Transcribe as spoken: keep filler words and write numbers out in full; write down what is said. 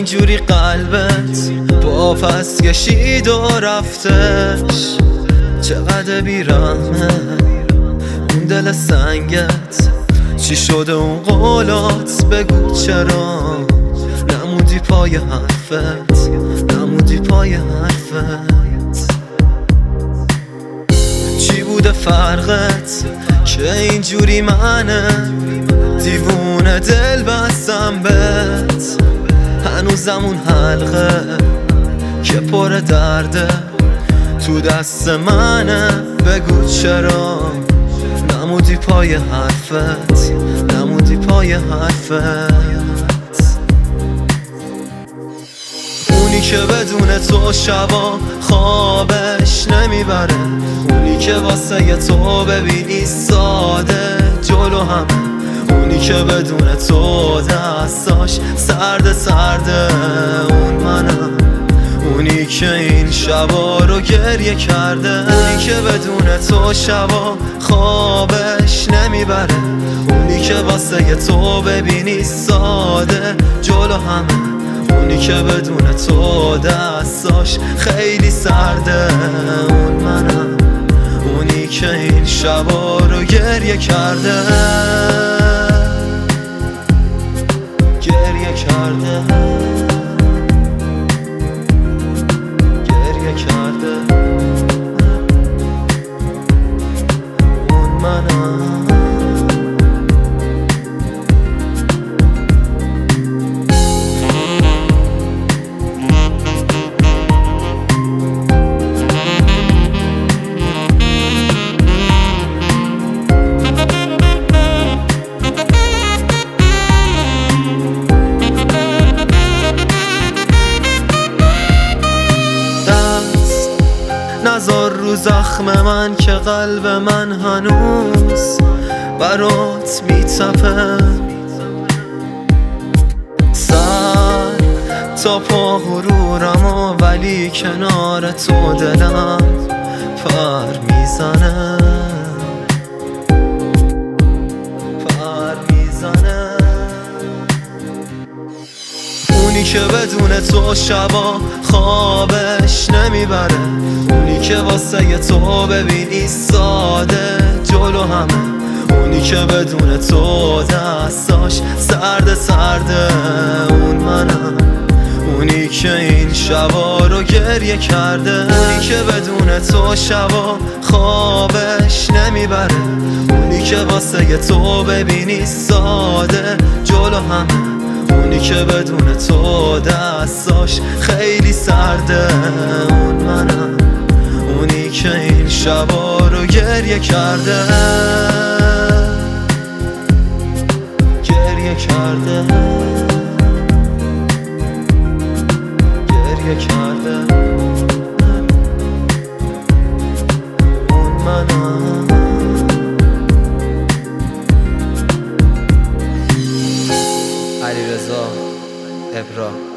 اینجوری قلبت با پس کشید و رفتش، چقدر بیرحمه اون دل سنگت. چی شده اون قولات بگو، چرا نمودی پای حرفت، نمودی پای حرفت. چی بوده فرقت که اینجوری منه دیوونه دل بستم بهت؟ هنوزم اون حلقه که پر درده تو دست منه، بگو چرا نمودی پای حرفت، نمودی پای حرفت. اونی که بدون تو شبا خوابش نمیبره، اونی که واسه تو ببینی ساده جلو همه، اونی که بدون تو دستاش سرد سرده اون منم، اونی که این شبا رو گریه کرده، اونی که بدون تو شبا خوابش نمیبره، اونی که واسه تو ببینی ساده جلو همه، اونی که بدون تو دستاش خیلی سرده اون منم، اونی که این شبا رو گریه کرده، گریه کرده، گریه کرده اون منم. نزار رو زخم من که قلب من هنوز برات میتپه، سر تا پا غرورم و ولی کنار تو دلم پر میزنه، پر میزنه. اونی که بدون تو شبا خوابش نمیبره، اونی که واسه تو ببینی ساده جلو همه، اونی که بدون تو دستاش سرد سرده اون منم، اونی که این شبا رو گریه کرده، اونی که بدون تو شبا خوابش نمیبره، اونی که واسه تو ببینی ساده جلو همه، اونی که بدون تو دستاش خیلی سرده اون منم، اونی که این شبا رو گریه کرده، گریه کرده، گریه کرده اون منم. علیرضا ابرا